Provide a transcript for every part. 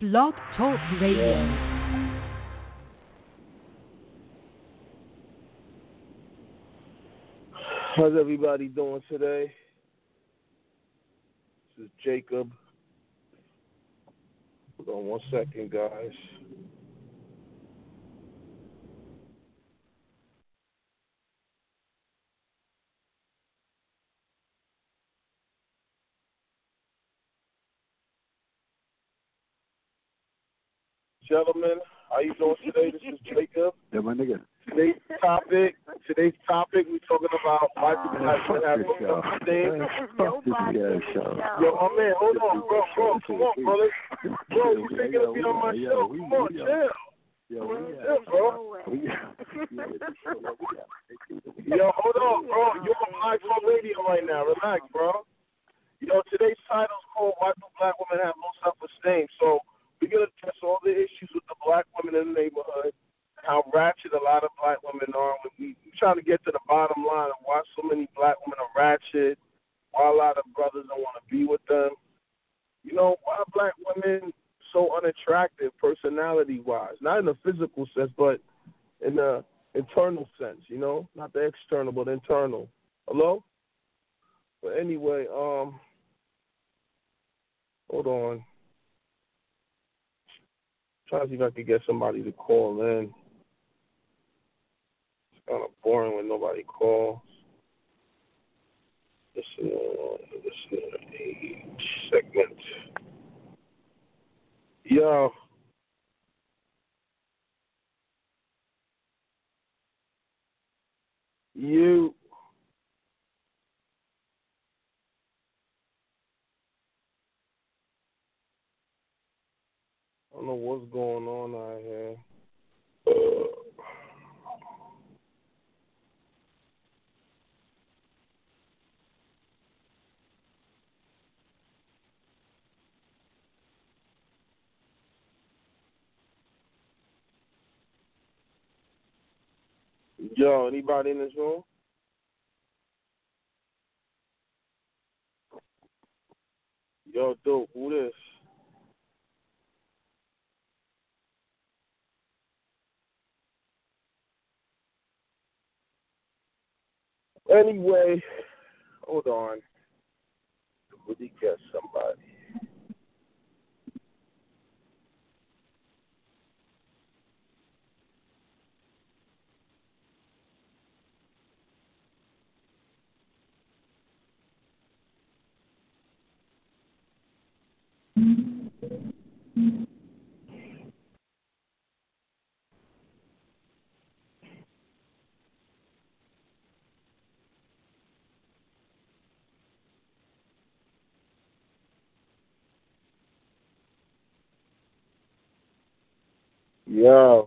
Blog Talk Radio. How's everybody doing today? This is Jacob. Hold on one second, guys. Gentlemen, how you doing today? This is Jacob. Yeah, my nigga. Today's topic, we're talking about why people have to have things. Yo, my man, hold on, bro, come on, brother. Bro, you think it'll be on my show? Come on, chill. Yo, bro. Yo, hold on, bro. You're on Black Talk Radio right now. Relax, bro. Yo, today's title is called Why Do Black Women Have Low Self-Esteem? So we're going to address all the issues with the black women in the neighborhood, how ratchet a lot of black women are. We're trying to get to the bottom line of why so many black women are ratchet, why a lot of brothers don't want to be with them. You know, why are black women so unattractive personality-wise? Not in the physical sense, but in the internal sense, you know? Not the external, but internal. Hello? But anyway, hold on. Trying to see if I could get somebody to call in. It's kind of boring when nobody calls. Listener age segment. Yo. You. I don't know what's going on out here. Yo, anybody in this room? Yo, dude, who this? Anyway, hold on. Would he get somebody? Yo.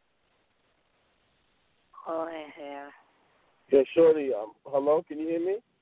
Call in here. Yeah, shorty. Hello, can you hear me?